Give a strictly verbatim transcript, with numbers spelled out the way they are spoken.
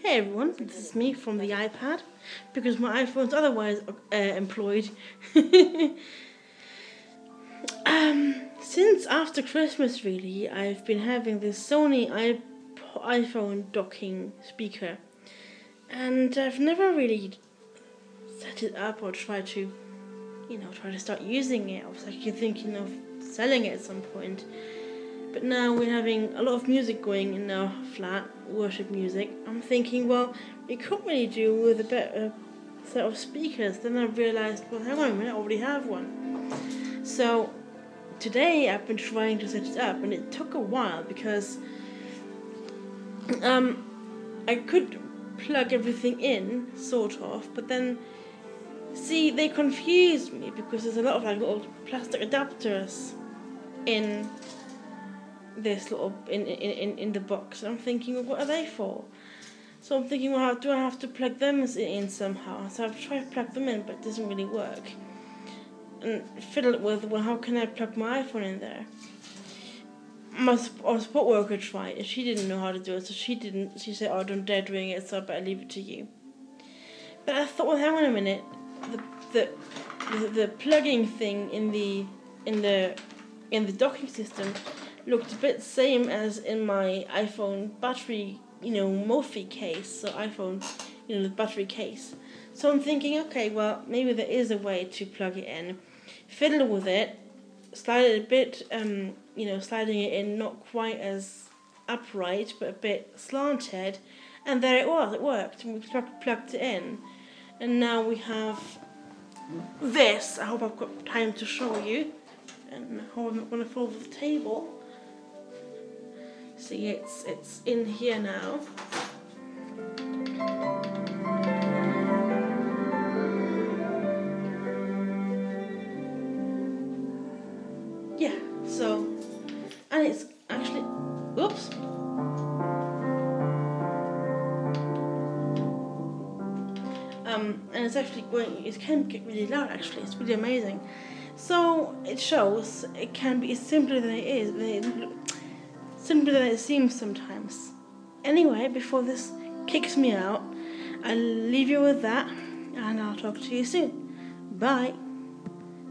Hey everyone, this is me from the iPad, because my iPhone's otherwise uh, employed. um, since after Christmas really, I've been having this Sony iP- iPhone docking speaker, and I've never really set it up or tried to, you know, try to start using it. I was actually thinking of selling it at some point. But now we're having a lot of music going in our flat, worship music. I'm thinking, well, we could really do with a better set of speakers. Then I realised, well, hang on a minute, I already have one. So today I've been trying to set it up, and it took a while because um, I could plug everything in, sort of, but then, see, they confused me because there's a lot of like little plastic adapters in this little in, in in the box, and I'm thinking, well, what are they for? So I'm thinking, well, do I have to plug them in somehow? So I've tried to plug them in, but it doesn't really work. And fiddle it with, well, how can I plug my iPhone in there? My support worker tried, and she didn't know how to do it, so she didn't. She said, "Oh, I don't dare doing it, so I better leave it to you." But I thought, well, hang on a minute, the the the, the plugging thing in the in the in the docking system looked a bit same as in my iPhone battery, you know, Mophie case, so iPhone, you know, the battery case. So I'm thinking, okay, well, maybe there is a way to plug it in, fiddle with it, slide it a bit, um, you know, sliding it in not quite as upright, but a bit slanted, and there it was, it worked, and we plug- plugged it in. And now we have this. I hope I've got time to show you, and I hope I'm not going to fall off the table. See, it's it's in here now. Yeah, so, and it's actually, oops. Um, and it's actually going, it can get really loud actually, it's really amazing. So, it shows it can be simpler than it is. Than it, simpler than it seems sometimes. Anyway, before this kicks me out, I'll leave you with that, and I'll talk to you soon. Bye.